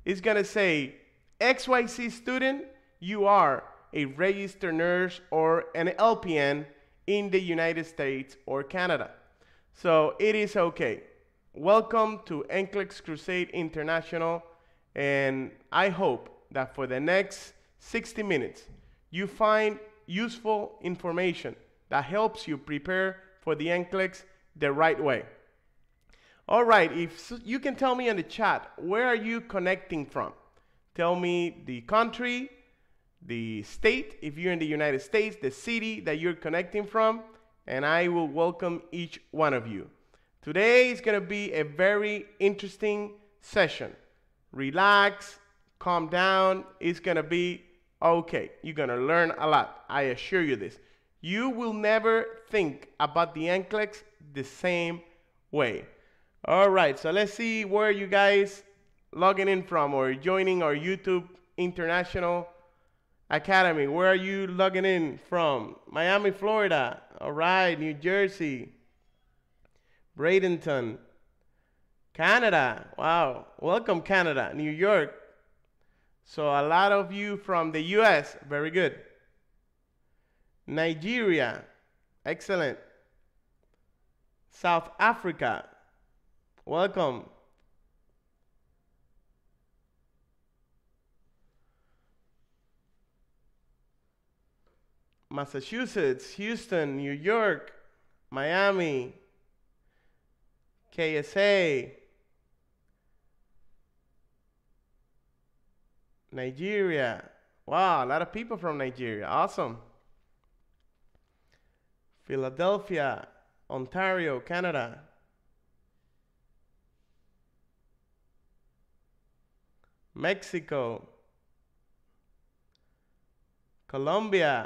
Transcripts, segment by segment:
It's going to say, XYZ student, you are a registered nurse or an LPN in the United States or Canada. So it is okay. Welcome to NCLEX Crusade International, and I hope that for the next 60 minutes, you find useful information that helps you prepare for the NCLEX the right way. All right, if you can tell me in the chat, where are you connecting from? Tell me the country, the state, if you're in the United States, the city that you're connecting from, and I will welcome each one of you. Today is going to be a very interesting session. Relax, calm down. It's going to be okay. You're going to learn a lot. I assure you this. You will never think about the NCLEX the same way. All right, so let's see where you guys logging in from or joining our YouTube International Academy. Where are you logging in from? Miami, Florida. All right, New Jersey. Bradenton. Canada. Wow. Welcome, Canada. New York. So a lot of you from the US. Very good. Nigeria. Excellent. South Africa. Welcome. Massachusetts, Houston, New York, Miami, KSA, Nigeria. Wow, a lot of people from Nigeria. Awesome. Philadelphia, Ontario, Canada. Mexico, Colombia.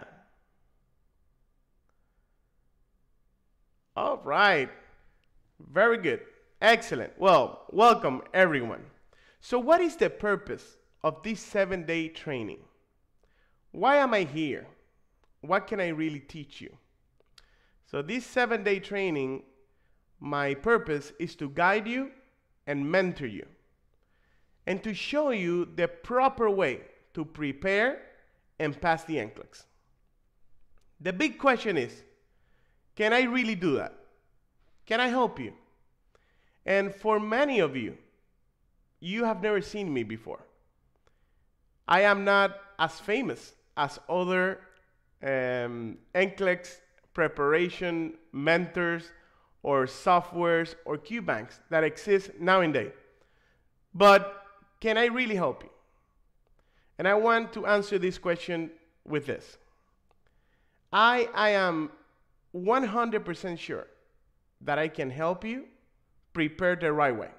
All right. Very good. Excellent. Well, welcome everyone. So what is the purpose of this 7-day training? Why am I here? What can I really teach you? So this 7-day training, my purpose is to guide you and mentor you and to show you the proper way to prepare and pass the NCLEX. The big question is, can I really do that? Can I help you? And for many of you, you have never seen me before. I am not as famous as other NCLEX preparation mentors or softwares or QBanks that exist nowadays. But can I really help you? And I want to answer this question with this. I am 100% sure that I can help you prepare the right way.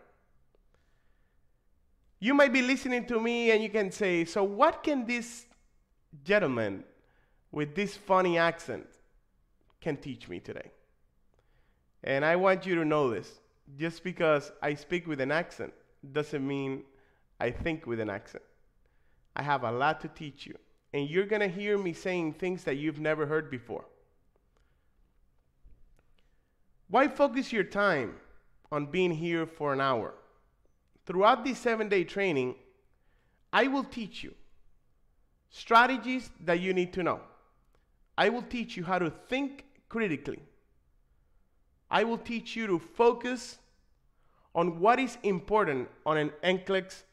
You might be listening to me and you can say, so what can this gentleman with this funny accent can teach me today? And I want you to know this. Just because I speak with an accent doesn't mean I think with an accent. I have a lot to teach you. And you're going to hear me saying things that you've never heard before. Why focus your time on being here for an hour? Throughout this 7-day training, I will teach you strategies that you need to know. I will teach you how to think critically. I will teach you to focus on what is important on an NCLEX